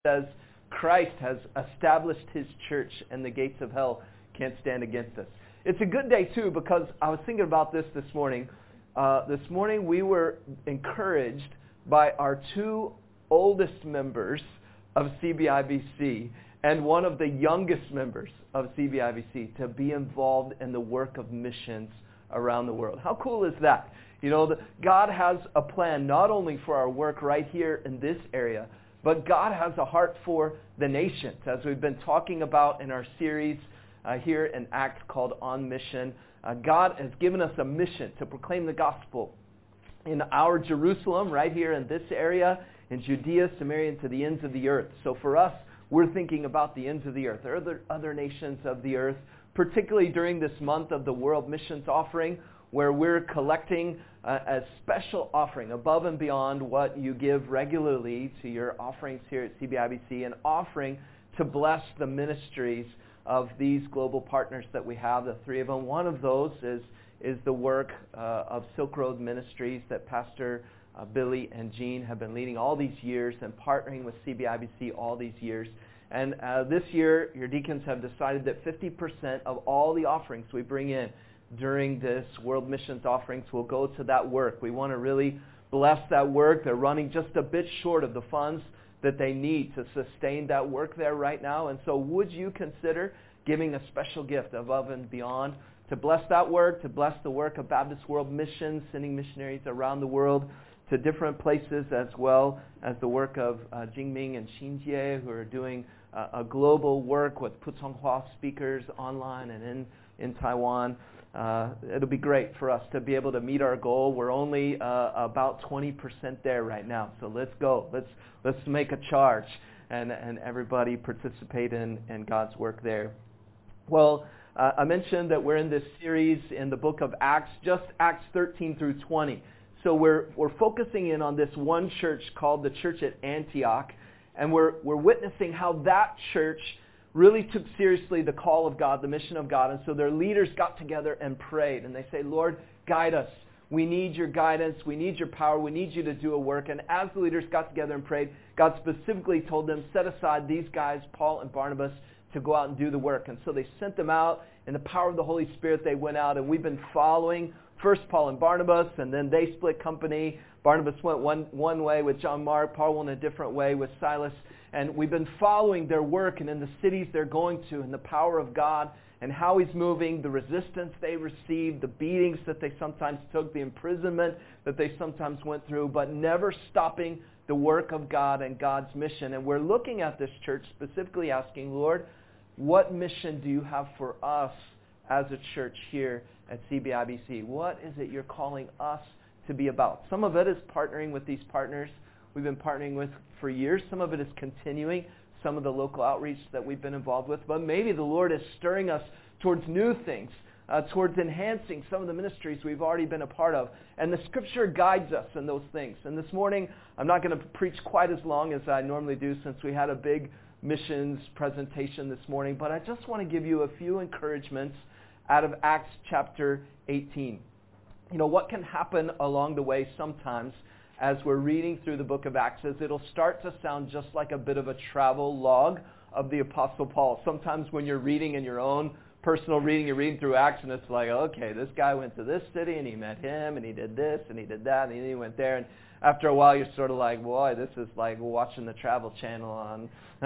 says Christ has established his church and the gates of hell can't stand against us. It's a good day too because I was thinking about this morning. This morning we were encouraged by our two oldest members of CBIBC and one of the youngest members of CBIBC to be involved in the work of missions around the world. How cool is that? You know, God has a plan not only for our work right here in this area, but God has a heart for the nations, as we've been talking about in our series here in Acts called On Mission. God has given us a mission to proclaim the gospel in our Jerusalem, right here in this area, in Judea, Samaria, and to the ends of the earth. So for us, we're thinking about the ends of the earth. There are other nations of the earth, particularly during this month of the World Missions Offering, where we're collecting a special offering above and beyond what you give regularly to your offerings here at CBIBC, an offering to bless the ministries of these global partners that we have, the three of them. One of those is the work of Silk Road Ministries that Pastor Billy and Jean have been leading all these years and partnering with CBIBC all these years. And this year, your deacons have decided that 50% of all the offerings we bring in during this World Missions Offerings will go to that work. We want to really bless that work. They're running just a bit short of the funds that they need to sustain that work there right now. And so would you consider giving a special gift above and beyond to bless that work, to bless the work of Baptist World Missions, sending missionaries around the world to different places, as well as the work of Jingming and Xinjie, who are doing a global work with Putonghua speakers online and in Taiwan. It'll be great for us to be able to meet our goal. We're only about 20% there right now. So let's go. Let's make a charge and everybody participate in God's work there. Well, I mentioned that we're in this series in the book of Acts, just Acts 13 through 20. So we're focusing in on this one church called the Church at Antioch, and we're witnessing how that church really took seriously the call of God, the mission of God. And so their leaders got together and prayed. And they say, Lord, guide us. We need your guidance. We need your power. We need you to do a work. And as the leaders got together and prayed, God specifically told them, set aside these guys, Paul and Barnabas, to go out and do the work. And so they sent them out. In the power of the Holy Spirit, they went out. And we've been following first Paul and Barnabas, and then they split company. Barnabas went one way with John Mark. Paul went a different way with Silas. And we've been following their work and in the cities they're going to and the power of God and how he's moving, the resistance they received, the beatings that they sometimes took, the imprisonment that they sometimes went through, but never stopping the work of God and God's mission. And we're looking at this church specifically asking, Lord, what mission do you have for us as a church here at CBIBC? What is it you're calling us to be about? Some of it is partnering with these partners we've been partnering with for years. Some of it is continuing some of the local outreach that we've been involved with. But maybe the Lord is stirring us towards new things, towards enhancing some of the ministries we've already been a part of. And the Scripture guides us in those things. And this morning, I'm not going to preach quite as long as I normally do since we had a big missions presentation this morning. But I just want to give you a few encouragements out of Acts chapter 18. You know, what can happen along the way sometimes as we're reading through the book of Acts is it'll start to sound just like a bit of a travel log of the Apostle Paul. Sometimes when you're reading in your own personal reading, you're reading through Acts and it's like, okay, this guy went to this city and he met him and he did this and he did that and then he went there. And after a while you're sort of like, boy, this is like watching the Travel Channel on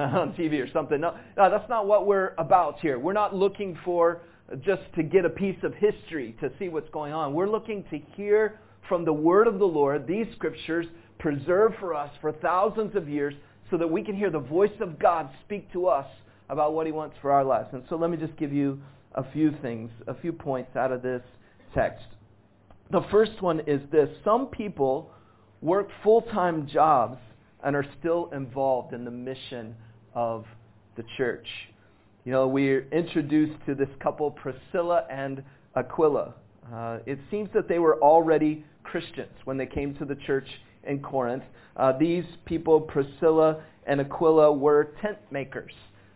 TV or something. No, that's not what we're about here. We're not looking for just to get a piece of history to see what's going on. We're looking to hear from the word of the Lord, these scriptures preserved for us for thousands of years so that we can hear the voice of God speak to us about what he wants for our lives. And so let me just give you a few things, a few points out of this text. The first one is this: some people work full-time jobs and are still involved in the mission of the church. You know, we're introduced to this couple, Priscilla and Aquila. It seems that they were already Christians when they came to the church in Corinth. These people, Priscilla and Aquila, were tent makers.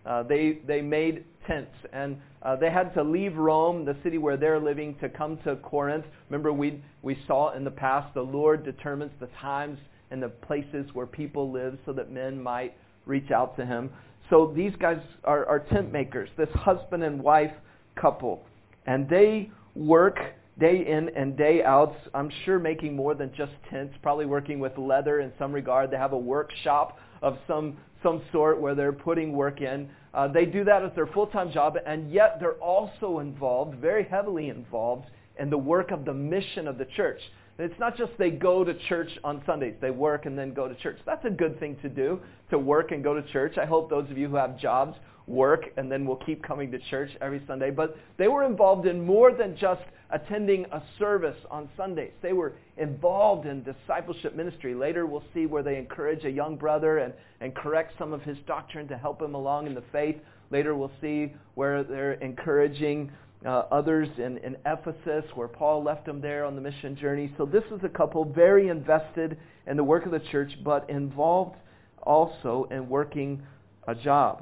They made tents, and they had to leave Rome, the city where they're living, to come to Corinth. Remember, we saw in the past, the Lord determines the times and the places where people live so that men might reach out to him. So these guys are tent makers, this husband and wife couple. And they work day in and day out, I'm sure making more than just tents, probably working with leather in some regard. They have a workshop of some sort where they're putting work in. They do that as their full-time job, and yet they're also involved, very heavily involved, in the work of the mission of the church. And it's not just they go to church on Sundays. They work and then go to church. That's a good thing to do, to work and go to church. I hope those of you who have jobs work and then will keep coming to church every Sunday. But they were involved in more than just attending a service on Sundays. They were involved in discipleship ministry. Later we'll see where they encourage a young brother and correct some of his doctrine to help him along in the faith. Later we'll see where they're encouraging others in Ephesus, where Paul left them there on the mission journey. So this is a couple very invested in the work of the church, but involved also in working a job.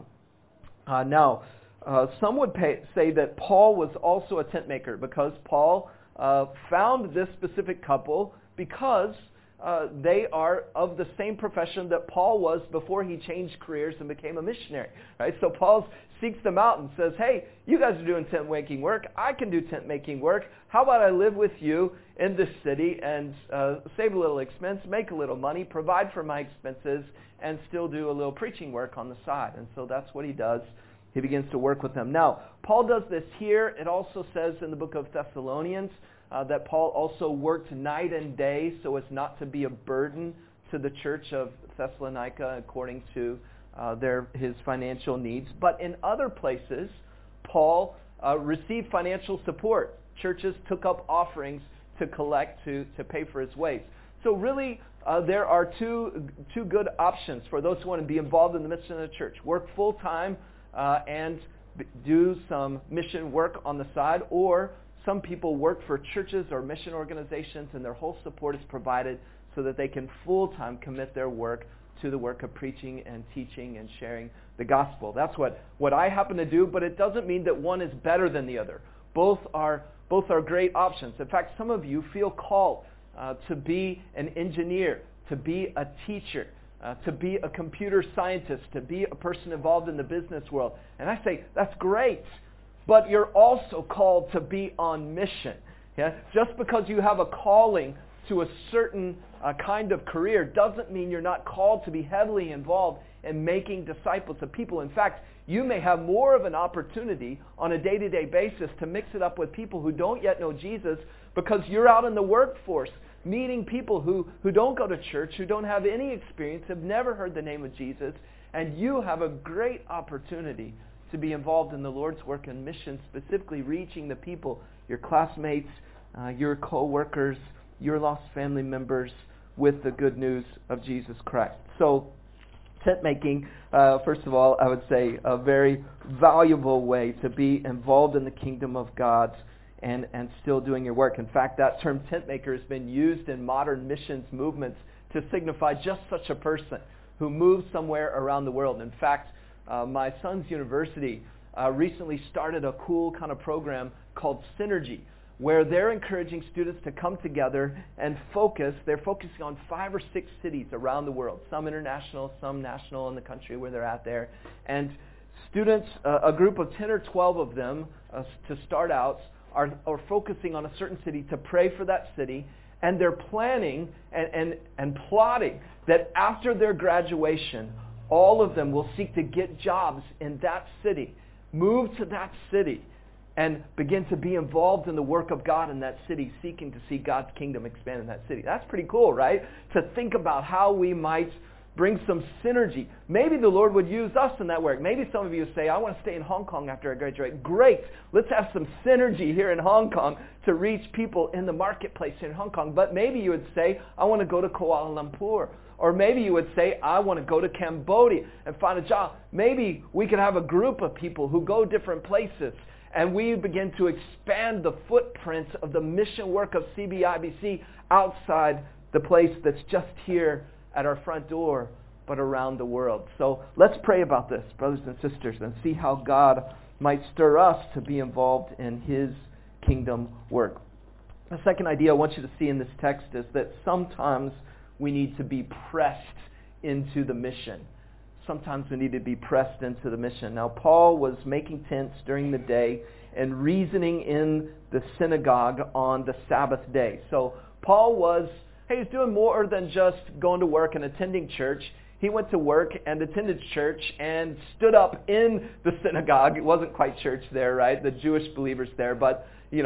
Now, some would say that Paul was also a tent maker because Paul found this specific couple because they are of the same profession that Paul was before he changed careers and became a missionary. Right? So Paul seeks them out and says, hey, you guys are doing tent making work. I can do tent making work. How about I live with you in this city and save a little expense, make a little money, provide for my expenses, and still do a little preaching work on the side. And so that's what he does. He begins to work with them. Now, Paul does this here. It also says in the book of Thessalonians that Paul also worked night and day so as not to be a burden to the church of Thessalonica according to his financial needs. But in other places, Paul received financial support. Churches took up offerings to collect to pay for his ways. So really, there are two good options for those who want to be involved in the mission of the church. Work full-time and do some mission work on the side, or some people work for churches or mission organizations and their whole support is provided so that they can full-time commit their work to the work of preaching and teaching and sharing the gospel. That's what I happen to do, but it doesn't mean that one is better than the other. Both are great options. In fact, some of you feel called to be an engineer, to be a teacher, to be a computer scientist, to be a person involved in the business world. And I say, that's great, but you're also called to be on mission. Yeah? Just because you have a calling to a certain kind of career doesn't mean you're not called to be heavily involved in making disciples of people. In fact, you may have more of an opportunity on a day-to-day basis to mix it up with people who don't yet know Jesus because you're out in the workforce meeting people who don't go to church, who don't have any experience, have never heard the name of Jesus, and you have a great opportunity to be involved in the Lord's work and mission, specifically reaching the people, your classmates, your co-workers, your lost family members, with the good news of Jesus Christ. So, tent making, first of all, I would say a very valuable way to be involved in the kingdom of God and still doing your work. In fact, that term tent maker has been used in modern missions movements to signify just such a person who moves somewhere around the world. In fact, my son's university recently started a cool kind of program called Synergy, where they're encouraging students to come together and focus. They're focusing on 5 or 6 cities around the world, some international, some national in the country where they're at there. And students, a group of 10 or 12 of them to start out, are focusing on a certain city to pray for that city. And they're planning and plotting that after their graduation, all of them will seek to get jobs in that city, move to that city, and begin to be involved in the work of God in that city, seeking to see God's kingdom expand in that city. That's pretty cool, right? To think about how we might bring some synergy. Maybe the Lord would use us in that work. Maybe some of you say, I want to stay in Hong Kong after I graduate. Great. Let's have some synergy here in Hong Kong to reach people in the marketplace in Hong Kong. But maybe you would say, I want to go to Kuala Lumpur. Or maybe you would say, I want to go to Cambodia and find a job. Maybe we could have a group of people who go different places, and we begin to expand the footprint of the mission work of CBIBC outside the place that's just here at our front door, but around the world. So let's pray about this, brothers and sisters, and see how God might stir us to be involved in His kingdom work. The second idea I want you to see in this text is that sometimes we need to be pressed into the mission. sometimes we need to be pressed into the mission. Now, Paul was making tents during the day and reasoning in the synagogue on the Sabbath day. So Paul was doing more than just going to work and attending church. He went to work and attended church and stood up in the synagogue. It wasn't quite church there, right? The Jewish believers there, but in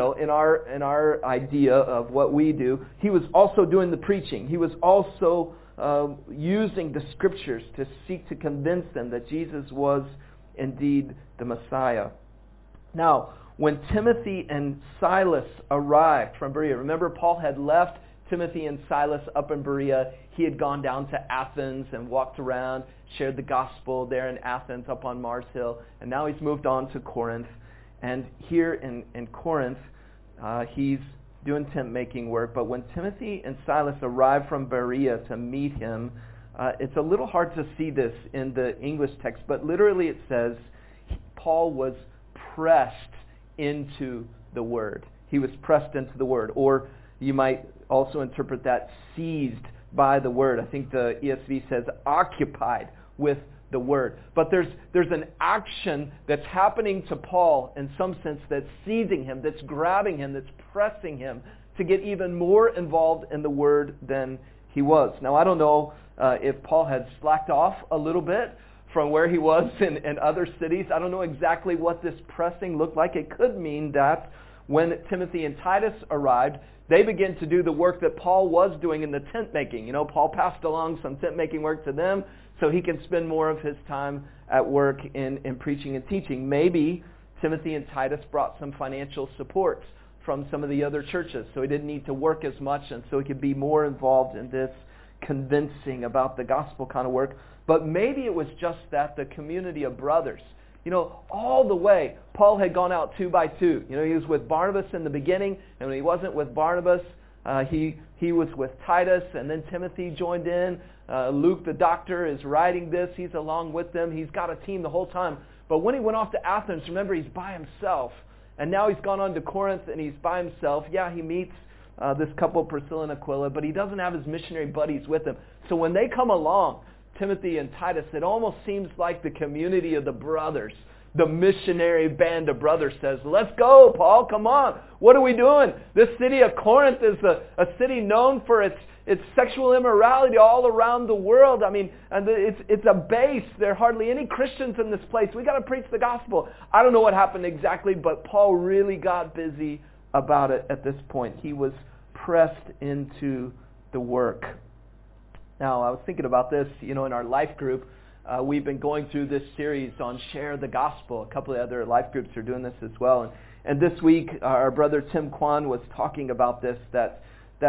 our idea of what we do, he was also doing the preaching. He was also using the scriptures to seek to convince them that Jesus was indeed the Messiah. Now, when Timothy and Silas arrived from Berea, remember Paul had left Timothy and Silas up in Berea. He had gone down to Athens and walked around, shared the gospel there in Athens up on Mars Hill, and now he's moved on to Corinth. And here in Corinth, he's doing tent-making work. But when Timothy and Silas arrived from Berea to meet him, it's a little hard to see this in the English text, but literally it says Paul was pressed into the word. He was pressed into the word. Or you might also interpret that seized by the word. I think the ESV says occupied with the word. But there's an action that's happening to Paul in some sense that's seizing him, that's grabbing him, that's pressing him to get even more involved in the word than he was. Now, I don't know if Paul had slacked off a little bit from where he was in other cities. I don't know exactly what this pressing looked like. It could mean that when Timothy and Titus arrived, they began to do the work that Paul was doing in the tent making. Paul passed along some tent making work to them so he can spend more of his time at work in preaching and teaching. Maybe Timothy and Titus brought some financial support from some of the other churches, so he didn't need to work as much, and so he could be more involved in this convincing about the gospel kind of work. But maybe it was just that the community of brothers, all the way, Paul had gone out 2 by 2. He was with Barnabas in the beginning, and when he wasn't with Barnabas, he was with Titus, and then Timothy joined in. Luke, the doctor, is writing this. He's along with them. He's got a team the whole time. But when he went off to Athens, remember, he's by himself. And now he's gone on to Corinth, and he's by himself. Yeah, he meets this couple, Priscilla and Aquila, but he doesn't have his missionary buddies with him. So when they come along, Timothy and Titus, it almost seems like the community of the brothers, the missionary band of brothers says, let's go, Paul, come on. What are we doing? This city of Corinth is a city known for its sexual immorality all around the world. I mean, and it's a base. There are hardly any Christians in this place. We got to preach the gospel. I don't know what happened exactly, but Paul really got busy about it at this point. He was pressed into the work. Now, I was thinking about this, in our life group. We've been going through this series on Share the Gospel. A couple of other life groups are doing this as well. And this week, our brother Tim Kwan was talking about this, that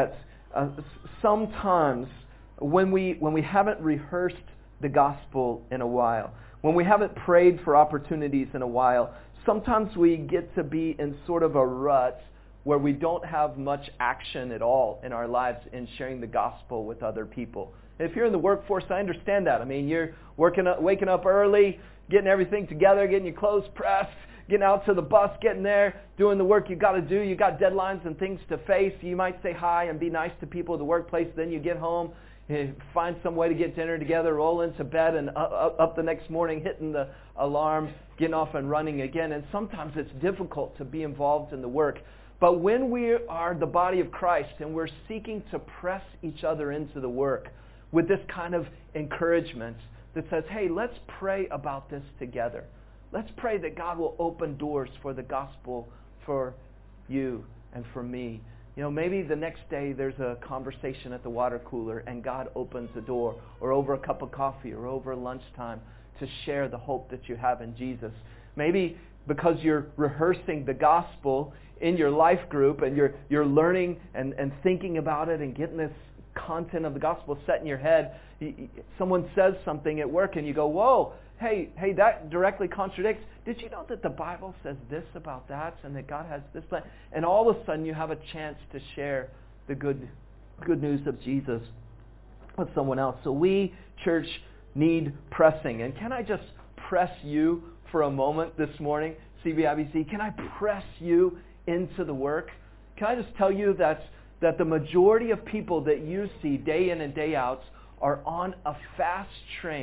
sometimes when we haven't rehearsed the gospel in a while, when we haven't prayed for opportunities in a while, sometimes we get to be in sort of a rut where we don't have much action at all in our lives in sharing the gospel with other people. If you're in the workforce, I understand that. I mean, you're waking up early, getting everything together, getting your clothes pressed, getting out to the bus, getting there, doing the work you got to do. You got deadlines and things to face. You might say hi and be nice to people at the workplace. Then you get home, you find some way to get dinner together, roll into bed, and up the next morning, hitting the alarm, getting off and running again. And sometimes it's difficult to be involved in the work. But when we are the body of Christ and we're seeking to press each other into the work with this kind of encouragement that says, hey, let's pray about this together. Let's pray that God will open doors for the gospel for you and for me. Maybe the next day there's a conversation at the water cooler and God opens a door, or over a cup of coffee, or over lunchtime, to share the hope that you have in Jesus. Maybe because you're rehearsing the gospel in your life group and you're learning and thinking about it and getting this content of the gospel set in your head, someone says something at work and you go, whoa, hey, that directly contradicts. Did you know that the Bible says this about that, and that God has this plan? And all of a sudden you have a chance to share the good news of Jesus with someone else. So we, church, need pressing. And can I just press you for a moment this morning, CBIBC? Can I press you into the work? Can I just tell you that the majority of people that you see day in and day out are on a fast train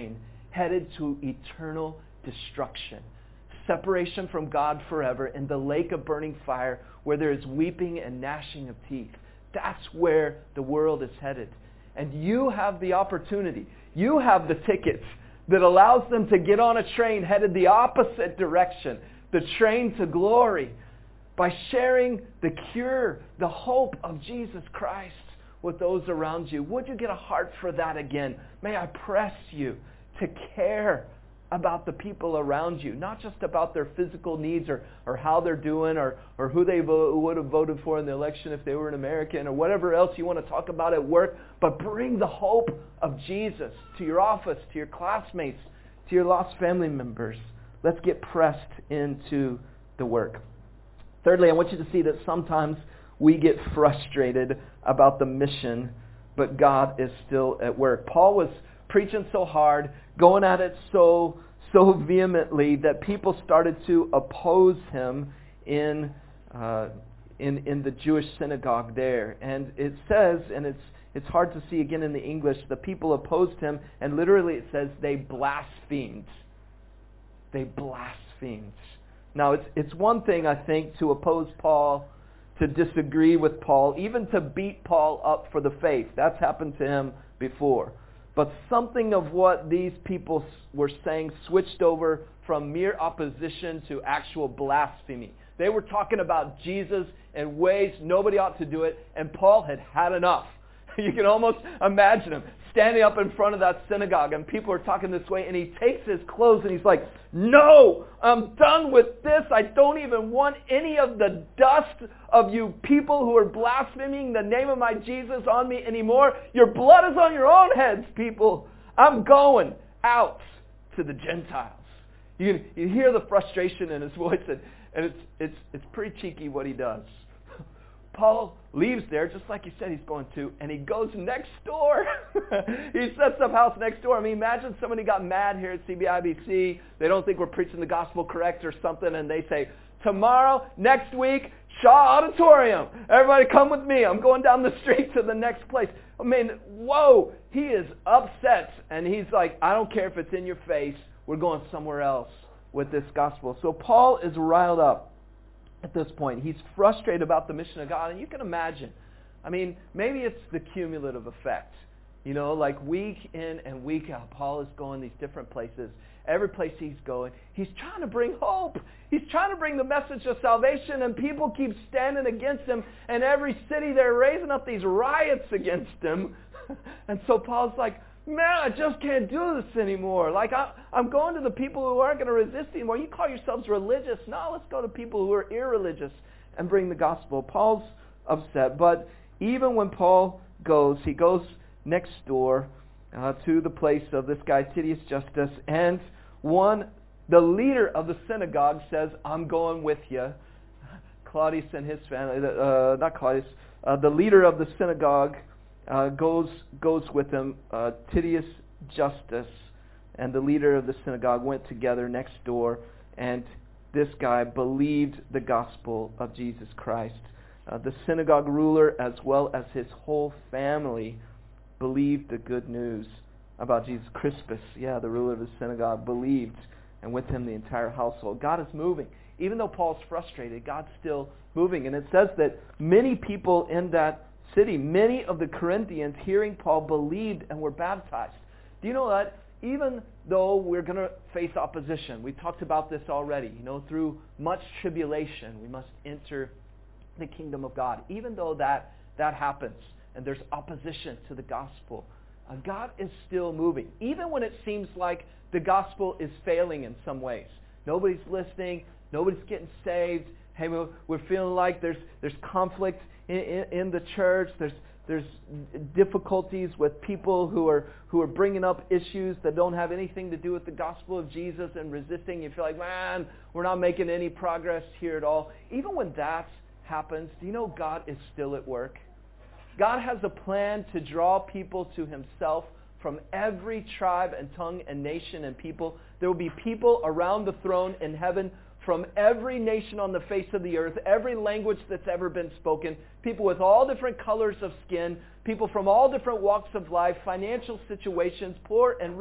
headed to eternal destruction. Separation from God forever in the lake of burning fire where there is weeping and gnashing of teeth. That's where the world is headed. And you have the opportunity. You have the tickets that allows them to get on a train headed the opposite direction, the train to glory, by sharing the cure, the hope of Jesus Christ with those around you. Would you get a heart for that again? May I press you to care about the people around you, not just about their physical needs or how they're doing or who they would have voted for in the election if they were an American or whatever else you want to talk about at work, but bring the hope of Jesus to your office, to your classmates, to your lost family members. Let's get pressed into the work. Thirdly, I want you to see that sometimes we get frustrated about the mission, but God is still at work. Paul was preaching so hard, going at it so vehemently that people started to oppose him in the Jewish synagogue there. And it says, and it's hard to see again in the English, the people opposed him, and literally it says they blasphemed. They blasphemed. Now, it's one thing, I think, to oppose Paul, to disagree with Paul, even to beat Paul up for the faith. That's happened to him before. But something of what these people were saying switched over from mere opposition to actual blasphemy. They were talking about Jesus in ways nobody ought to do it, and Paul had had enough. You can almost imagine him standing up in front of that synagogue, and people are talking this way, and he takes his clothes and he's like, "No, I'm done with this. I don't even want any of the dust of you people who are blaspheming the name of my Jesus on me anymore. Your blood is on your own heads, people. I'm going out to the Gentiles." You hear the frustration in his voice, and it's pretty cheeky what he does. Paul leaves there just like he said he's going to, and he goes next door. He sets up house next door. I mean, imagine somebody got mad here at CBIBC. They don't think we're preaching the gospel correct or something, and they say, "Tomorrow, next week, Shaw Auditorium. Everybody come with me. I'm going down the street to the next place." I mean, whoa, he is upset, and he's like, "I don't care if it's in your face. We're going somewhere else with this gospel." So Paul is riled up. At this point, he's frustrated about the mission of God, and you can imagine. I mean, maybe it's the cumulative effect. You know, like week in and week out, Paul is going these different places. Every place he's going, he's trying to bring hope. He's trying to bring the message of salvation, and people keep standing against him. And every city, they're raising up these riots against him. And so Paul's like, "Man, I just can't do this anymore. Like, I'm going to the people who aren't going to resist anymore. You call yourselves religious. No, let's go to people who are irreligious and bring the gospel." Paul's upset. But even when Paul goes, he goes next door to the place of this guy, Titius Justus. And the leader of the synagogue says, "I'm going with you." Claudius and his family, not Claudius, the leader of the synagogue goes with him. Titius Justus and the leader of the synagogue went together next door, and this guy believed the gospel of Jesus Christ. The synagogue ruler, as well as his whole family, believed the good news about Jesus. Crispus, the ruler of the synagogue, believed, and with him the entire household. God is moving. Even though Paul's frustrated, God's still moving. And it says that many people in that city, many of the Corinthians, hearing Paul, believed and were baptized. Do you know that? Even though we're going to face opposition, we talked about this already, through much tribulation, we must enter the kingdom of God. Even though that happens and there's opposition to the gospel, God is still moving. Even when it seems like the gospel is failing in some ways. Nobody's listening, nobody's getting saved. Hey, we're feeling like there's conflict in the church. There's difficulties with people who are bringing up issues that don't have anything to do with the gospel of Jesus and resisting. You feel like, man, we're not making any progress here at all. Even when that happens, do you know God is still at work? God has a plan to draw people to himself from every tribe and tongue and nation and people. There will be people around the throne in heaven from every nation on the face of the earth, every language that's ever been spoken, people with all different colors of skin, people from all different walks of life, financial situations, poor and rich,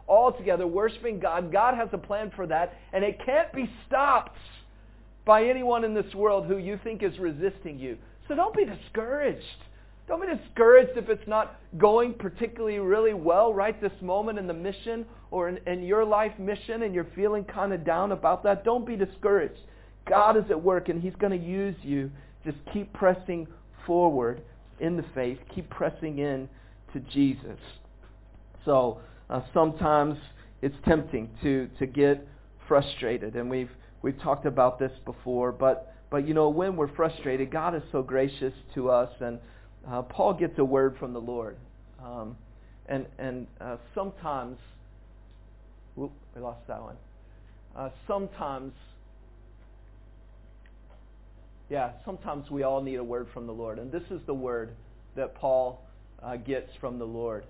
all together, worshiping God. God has a plan for that, and it can't be stopped by anyone in this world who you think is resisting you. So don't be discouraged. Don't be discouraged if it's not going particularly really well right this moment in the mission or in your life mission and you're feeling kind of down about that. Don't be discouraged. God is at work and He's going to use you. Just keep pressing forward in the faith. Keep pressing in to Jesus. So sometimes it's tempting to get frustrated, and we've talked about this before. But you know, when we're frustrated, God is so gracious to us, and Paul gets a word from the Lord, and sometimes we lost that one. Sometimes we all need a word from the Lord, and this is the word that Paul gets from the Lord.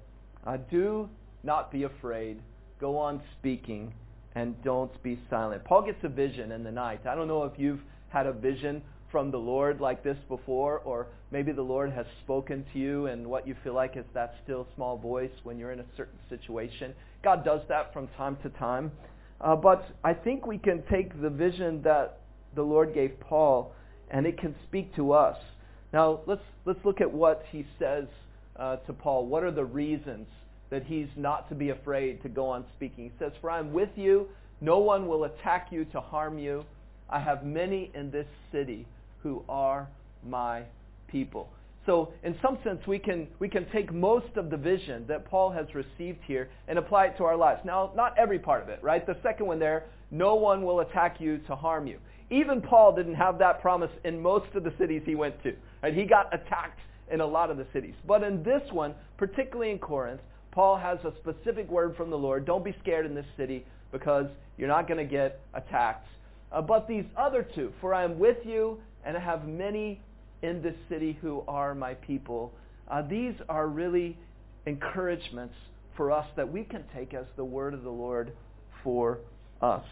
Do not be afraid. Go on speaking, and don't be silent. Paul gets a vision in the night. I don't know if you've had a vision from the Lord like this before, or maybe the Lord has spoken to you and what you feel like is that still small voice when you're in a certain situation. God does that from time to time. But I think we can take the vision that the Lord gave Paul and it can speak to us. Now, let's look at what he says to Paul. What are the reasons that he's not to be afraid to go on speaking? He says, "For I am with you. No one will attack you to harm you. I have many in this city who are my people." So in some sense, we can take most of the vision that Paul has received here and apply it to our lives. Now, not every part of it, right? The second one there, no one will attack you to harm you. Even Paul didn't have that promise in most of the cities he went to. Right? He got attacked in a lot of the cities. But in this one, particularly in Corinth, Paul has a specific word from the Lord. Don't be scared in this city because you're not going to get attacked. But these other two, for I am with you and I have many in this city who are my people. These are really encouragements for us that we can take as the word of the Lord for us.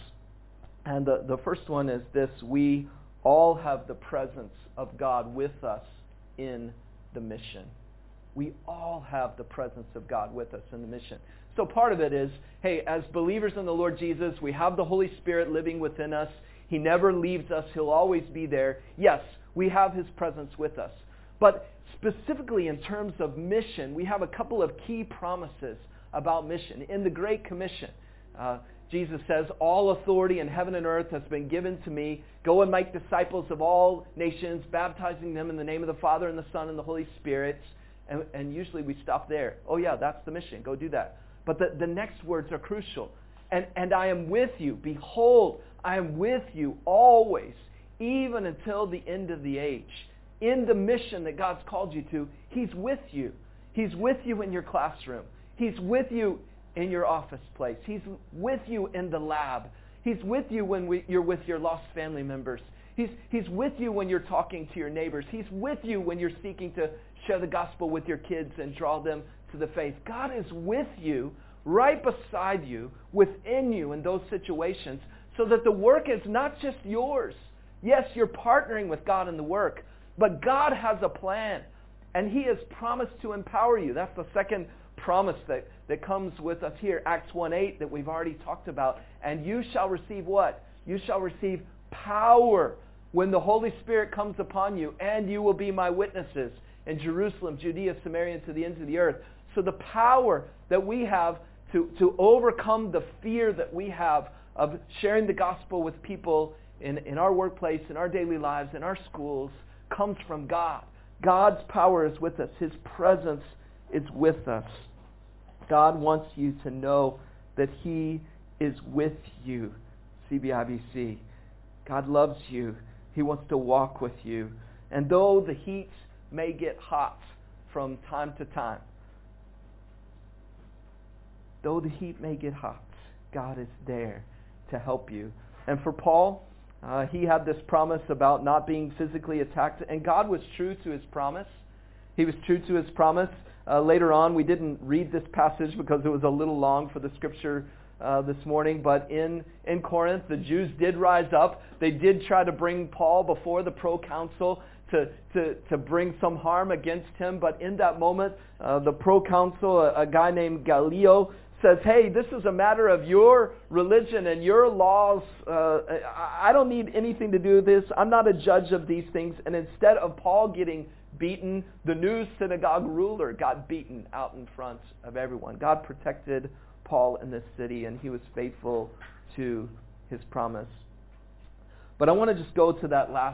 And the first one is this: we all have the presence of God with us in the mission. We all have the presence of God with us in the mission. So part of it is, hey, as believers in the Lord Jesus, we have the Holy Spirit living within us. He never leaves us. He'll always be there. Yes, we have His presence with us. But specifically in terms of mission, we have a couple of key promises about mission. In the Great Commission, Jesus says, all authority in heaven and earth has been given to me. Go and make disciples of all nations, baptizing them in the name of the Father and the Son and the Holy Spirit. And usually we stop there. Oh yeah, that's the mission. Go do that. But the next words are crucial. And I am with you. Behold, I am with you always, even until the end of the age. In the mission that God's called you to, He's with you. He's with you in your classroom. He's with you in your office place. He's with you in the lab. He's with you when you're with your lost family members. He's with you when you're talking to your neighbors. He's with you when you're seeking to share the gospel with your kids and draw them to the faith. God is with you, right beside you, within you in those situations, so that the work is not just yours. Yes, you're partnering with God in the work, but God has a plan, and He has promised to empower you. That's the second promise that comes with us here, Acts 1:8, that we've already talked about. And you shall receive what? You shall receive power when the Holy Spirit comes upon you, and you will be my witnesses in Jerusalem, Judea, Samaria, and to the ends of the earth. So the power that we have to overcome the fear that we have of sharing the gospel with people in our workplace, in our daily lives, in our schools, comes from God. God's power is with us. His presence is with us. God wants you to know that He is with you, CBIBC. God loves you. He wants to walk with you. And though the heat may get hot from time to time, God is there to help you. And for Paul, he had this promise about not being physically attacked, and God was true to His promise. He was true to His promise. Later on, we didn't read this passage because it was a little long for the scripture this morning, but in Corinth, the Jews did rise up. They did try to bring Paul before the proconsul to bring some harm against him, but in that moment, the proconsul, a guy named Gallio, says, hey, this is a matter of your religion and your laws. I don't need anything to do with this. I'm not a judge of these things. And instead of Paul getting beaten, the new synagogue ruler got beaten out in front of everyone. God protected Paul in this city, and he was faithful to his promise. But I want to just go to that last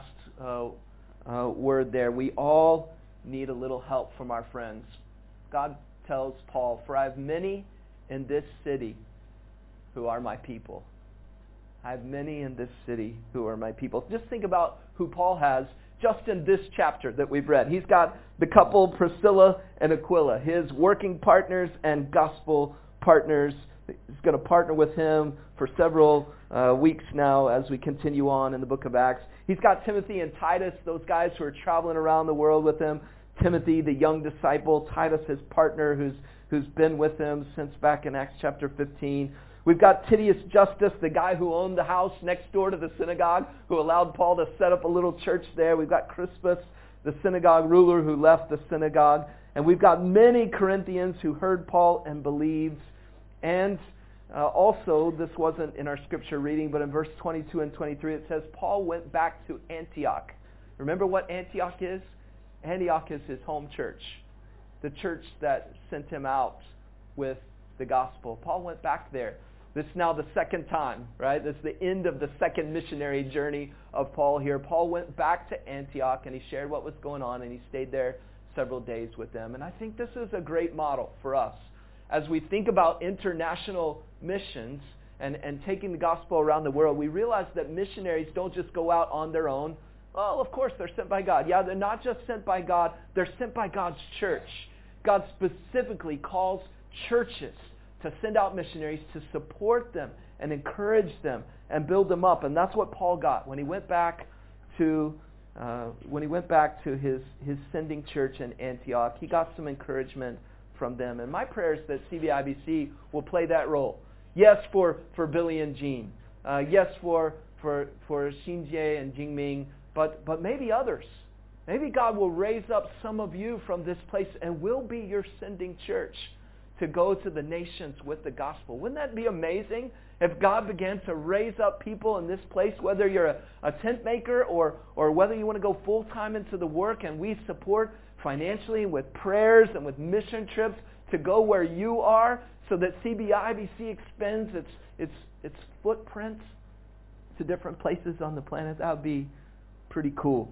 word there. We all need a little help from our friends. God tells Paul, for I have many in this city who are my people. I have many in this city who are my people. Just think about who Paul has just in this chapter that we've read. He's got the couple Priscilla and Aquila, his working partners and gospel partners. He's going to partner with him for several weeks now as we continue on in the book of Acts. He's got Timothy and Titus, those guys who are traveling around the world with him. Timothy, the young disciple. Titus, his partner, who's been with him since back in Acts chapter 15. We've got Titius Justus, the guy who owned the house next door to the synagogue, who allowed Paul to set up a little church there. We've got Crispus, the synagogue ruler who left the synagogue. And we've got many Corinthians who heard Paul and believed. And also, this wasn't in our scripture reading, but in verse 22 and 23 it says, Paul went back to Antioch. Remember what Antioch is? Antioch is his home church, the church that sent him out with the gospel. Paul went back there. This is now the second time, right? This is the end of the second missionary journey of Paul here. Paul went back to Antioch and he shared what was going on, and he stayed there several days with them. And I think this is a great model for us. As we think about international missions and taking the gospel around the world, we realize that missionaries don't just go out on their own. Well, of course, they're sent by God. Yeah, they're not just sent by God. They're sent by God's church. God specifically calls churches to send out missionaries to support them and encourage them and build them up. And that's what Paul got when he went back to his sending church in Antioch. He got some encouragement from them. And my prayer is that CBIBC will play that role. Yes, for Billy and Jean. Yes, for Xinjie and Jingming. But maybe others. Maybe God will raise up some of you from this place and we'll be your sending church to go to the nations with the gospel. Wouldn't that be amazing if God began to raise up people in this place, whether you're a tent maker or whether you want to go full-time into the work, and we support financially with prayers and with mission trips to go where you are so that CBIBC expands its footprint to different places on the planet. That would be pretty cool.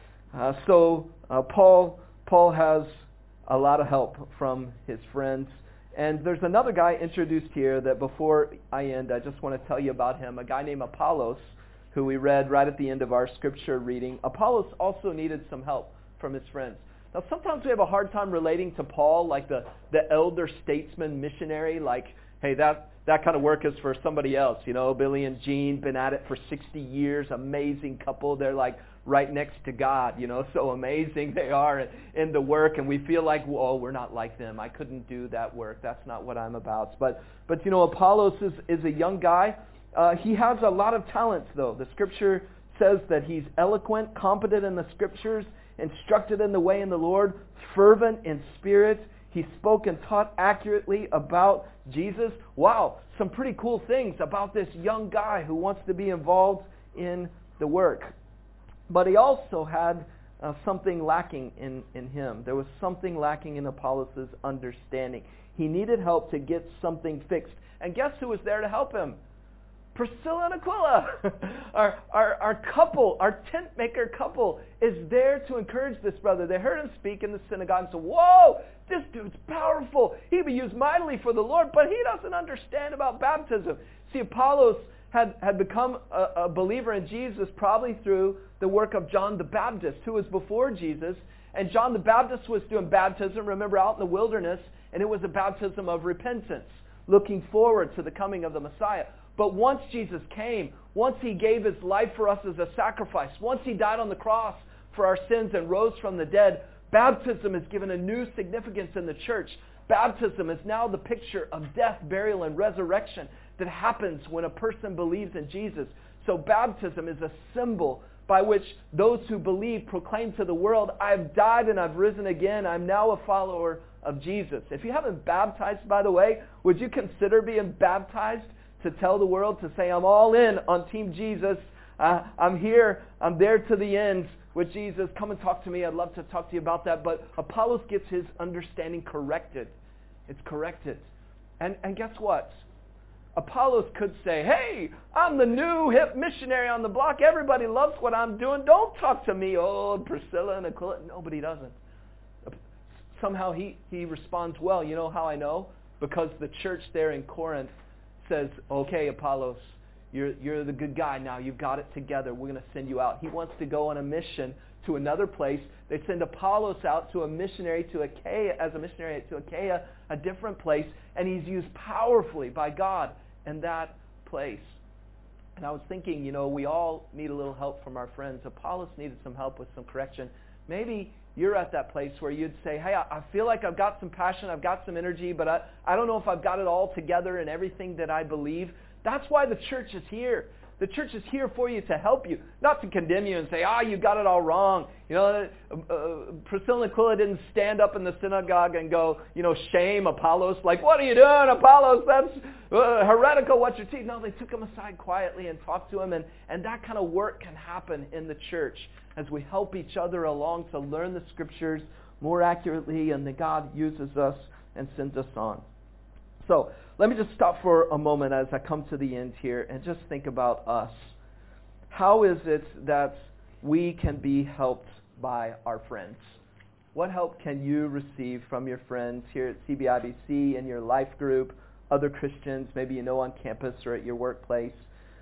Paul has a lot of help from his friends. And there's another guy introduced here that before I end, I just want to tell you about him, a guy named Apollos, who we read right at the end of our scripture reading. Apollos also needed some help from his friends. Now, sometimes we have a hard time relating to Paul, like the elder statesman missionary, like, hey, that kind of work is for somebody else. You know, Billy and Jean, been at it for 60 years, amazing couple. They're like right next to God, you know, so amazing they are in the work, and we feel like, well, we're not like them. I couldn't do that work. That's not what I'm about. But you know, Apollos is a young guy. He has a lot of talents, though. The scripture says that he's eloquent, competent in the scriptures, instructed in the way in the Lord, fervent in spirit. He spoke and taught accurately about Jesus. Wow, some pretty cool things about this young guy who wants to be involved in the work. But he also had something lacking in him. There was something lacking in Apollos' understanding. He needed help to get something fixed. And guess who was there to help him? Priscilla and Aquila, our couple, our tent maker couple, is there to encourage this brother. They heard him speak in the synagogue and said, whoa, this dude's powerful. He'd be used mightily for the Lord, but he doesn't understand about baptism. See, Apollos had become a believer in Jesus probably through the work of John the Baptist, who was before Jesus. And John the Baptist was doing baptism, remember, out in the wilderness, and it was a baptism of repentance, looking forward to the coming of the Messiah. But once Jesus came, once he gave his life for us as a sacrifice, once he died on the cross for our sins and rose from the dead, baptism is given a new significance in the church. Baptism is now the picture of death, burial, and resurrection that happens when a person believes in Jesus. So baptism is a symbol by which those who believe proclaim to the world, I've died and I've risen again. I'm now a follower of Jesus. If you haven't baptized, by the way, would you consider being baptized to tell the world, to say, I'm all in on Team Jesus. I'm here. I'm there to the end with Jesus. Come and talk to me. I'd love to talk to you about that. But Apollos gets his understanding corrected. It's corrected. And guess what? Apollos could say, hey, I'm the new hip missionary on the block. Everybody loves what I'm doing. Don't talk to me, oh, Priscilla and Aquila. Nobody doesn't. Somehow he responds well. You know how I know? Because the church there in Corinth says, okay, Apollos, you're the good guy now. You've got it together. We're going to send you out. He wants to go on a mission to another place. They send Apollos out to a missionary to Achaia, a different place, and he's used powerfully by God in that place. And I was thinking, we all need a little help from our friends. Apollos needed some help with some correction. Maybe you're at that place where you'd say, hey, I feel like I've got some passion, I've got some energy, but I don't know if I've got it all together in everything that I believe. That's why the church is here. The church is here for you to help you, not to condemn you and say, you got it all wrong. Priscilla and Aquila didn't stand up in the synagogue and go, shame Apollos. Like, what are you doing, Apollos? That's heretical. What's your teeth? No, they took him aside quietly and talked to him. And that kind of work can happen in the church as we help each other along to learn the Scriptures more accurately, and that God uses us and sends us on. So let me just stop for a moment as I come to the end here and just think about us. How is it that we can be helped by our friends? What help can you receive from your friends here at CBIBC, in your life group, other Christians, maybe on campus or at your workplace?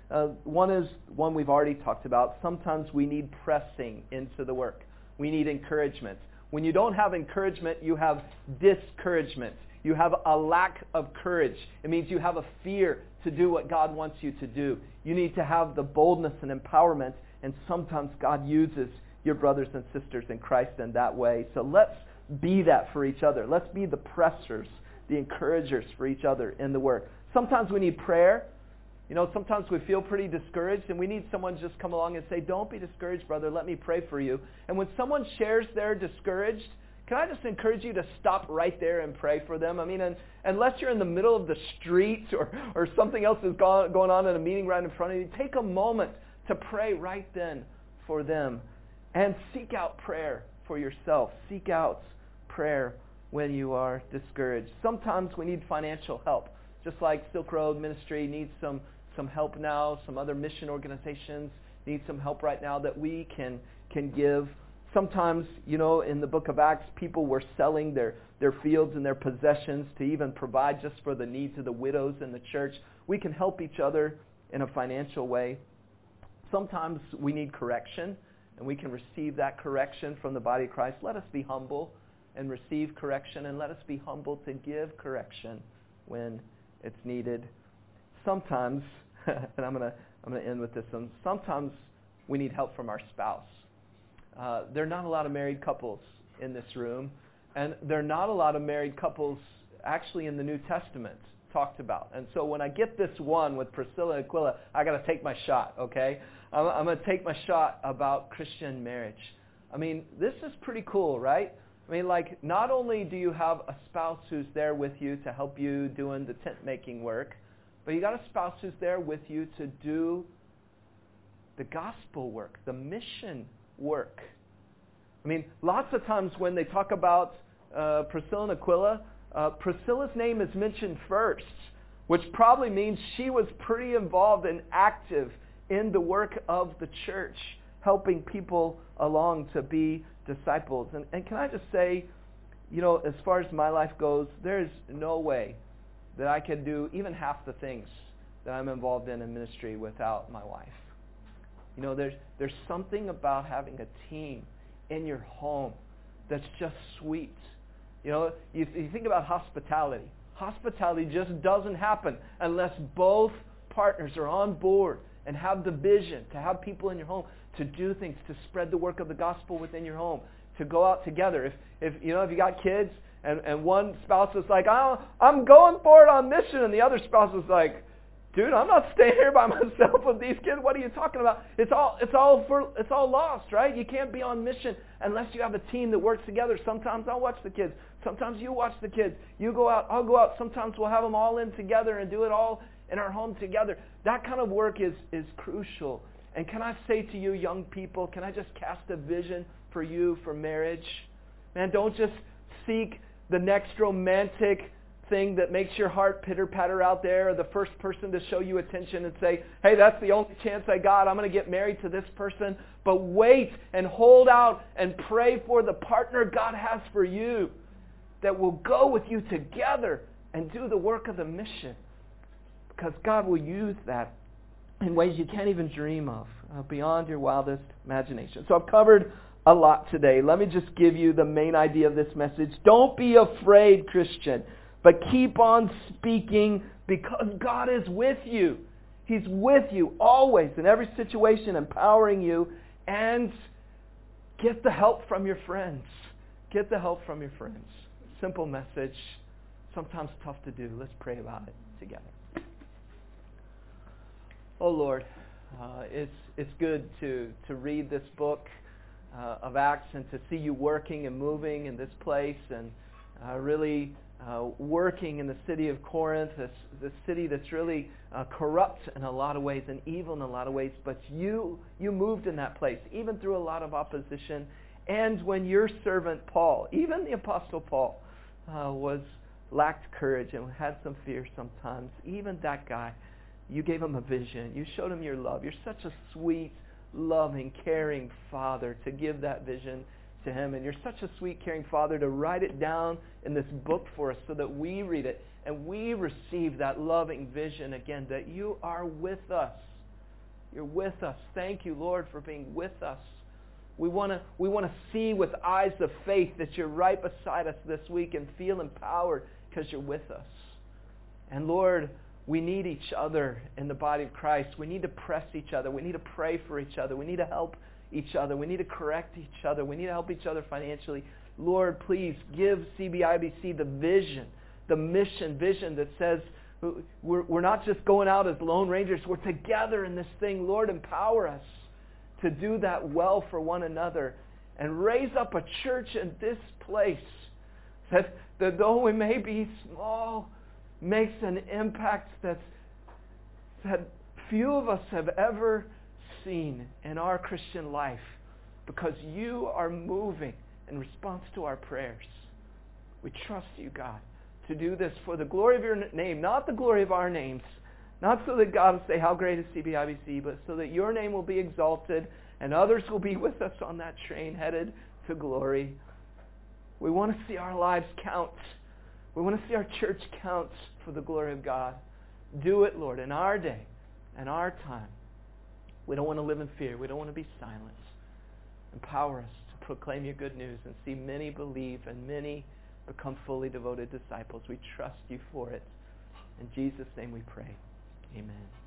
One is one we've already talked about. Sometimes we need pressing into the work. We need encouragement. When you don't have encouragement, you have discouragement. You have a lack of courage. It means you have a fear to do what God wants you to do. You need to have the boldness and empowerment, and sometimes God uses your brothers and sisters in Christ in that way. So let's be that for each other. Let's be the pressers, the encouragers for each other in the work. Sometimes we need prayer. Sometimes we feel pretty discouraged, and we need someone to just come along and say, don't be discouraged, brother. Let me pray for you. And when someone shares they're discouraged, can I just encourage you to stop right there and pray for them? Unless you're in the middle of the street or something else is going on in a meeting right in front of you, take a moment to pray right then for them. And seek out prayer for yourself. Seek out prayer when you are discouraged. Sometimes we need financial help. Just like Silk Road Ministry needs some help now. Some other mission organizations need some help right now that we can give. Sometimes, in the book of Acts, people were selling their fields and their possessions to even provide just for the needs of the widows in the church. We can help each other in a financial way. Sometimes we need correction, and we can receive that correction from the body of Christ. Let us be humble and receive correction, and let us be humble to give correction when it's needed. Sometimes, and I'm going to end with this one, sometimes we need help from our spouse. There are not a lot of married couples in this room, and there are not a lot of married couples actually in the New Testament talked about. And so when I get this one with Priscilla and Aquila, I got to take my shot, okay? I'm going to take my shot about Christian marriage. This is pretty cool, right? Not only do you have a spouse who's there with you to help you doing the tent-making work, but you got a spouse who's there with you to do the gospel work, the mission work. Lots of times when they talk about Priscilla and Aquila, Priscilla's name is mentioned first, which probably means she was pretty involved and active in the work of the church, helping people along to be disciples. And can I just say, as far as my life goes, there's no way that I can do even half the things that I'm involved in ministry without my wife. There's something about having a team in your home that's just sweet. You think about hospitality. Hospitality just doesn't happen unless both partners are on board and have the vision to have people in your home to do things, to spread the work of the gospel within your home, to go out together. If you got kids and one spouse is like, I'm going for it on mission, and the other spouse is like, dude, I'm not staying here by myself with these kids. What are you talking about? It's all lost, right? You can't be on mission unless you have a team that works together. Sometimes I'll watch the kids. Sometimes you watch the kids. You go out, I'll go out. Sometimes we'll have them all in together and do it all in our home together. That kind of work is crucial. And can I say to you, young people, can I just cast a vision for you for marriage? Man, don't just seek the next romantic thing that makes your heart pitter-patter out there, or the first person to show you attention and say, hey, that's the only chance I got. I'm going to get married to this person. But wait and hold out and pray for the partner God has for you that will go with you together and do the work of the mission. Because God will use that in ways you can't even dream of, beyond your wildest imagination. So I've covered a lot today. Let me just give you the main idea of this message. Don't be afraid, Christian, but keep on speaking because God is with you. He's with you always in every situation, empowering you. And get the help from your friends. Get the help from your friends. Simple message. Sometimes tough to do. Let's pray about it together. Oh Lord, it's good to read this book of Acts and to see you working and moving in this place and really working in the city of Corinth, this city that's really corrupt in a lot of ways and evil in a lot of ways. But you moved in that place, even through a lot of opposition. And when your servant Paul, even the Apostle Paul, lacked courage and had some fear sometimes, even that guy, you gave him a vision. You showed him your love. You're such a sweet, loving, caring Father to give that vision to him. And you're such a sweet, caring Father to write it down in this book for us so that we read it and we receive that loving vision again, that you are with us. You're with us. Thank you, Lord, for being with us. We want to see with eyes of faith that you're right beside us this week and feel empowered because you're with us. And Lord, we need each other in the body of Christ. We need to press each other. We need to pray for each other. We need to help each other. We need to correct each other. We need to help each other financially. Lord, please give CBIBC the vision, the mission vision that says we're not just going out as lone rangers. We're together in this thing. Lord, empower us to do that well for one another and raise up a church in this place that though we may be small, makes an impact that few of us have ever seen in our Christian life, because you are moving in response to our prayers. We trust you, God, to do this for the glory of your name, not the glory of our names, not so that God will say, how great is CBIBC, but so that your name will be exalted and others will be with us on that train headed to glory. We want to see our lives count. We want to see our church count for the glory of God. Do it, Lord, in our day and our time. We don't want to live in fear. We don't want to be silent. Empower us to proclaim your good news and see many believe and many become fully devoted disciples. We trust you for it. In Jesus' name we pray. Amen.